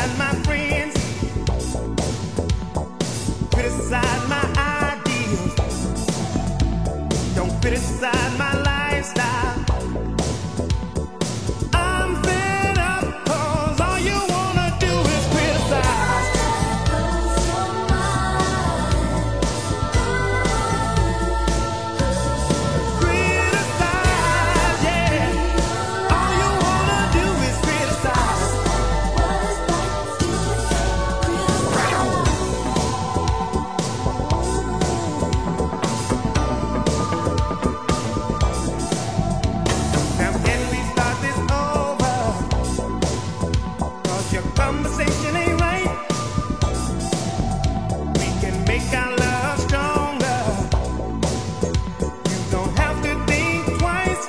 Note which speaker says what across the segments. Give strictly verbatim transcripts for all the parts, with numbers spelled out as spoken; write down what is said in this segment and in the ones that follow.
Speaker 1: my friends, criticize my ideals, don't criticize my lifestyle. I'm fed up 'cause all you wanna do is criticize. Criticize, yeah. All you wanna do is criticize. Now can we start this over? 'Cause your conversation ain't right. We can make our love stronger. You don't have to think twice.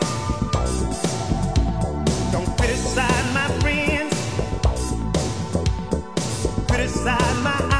Speaker 1: Don't criticize my friends, criticize my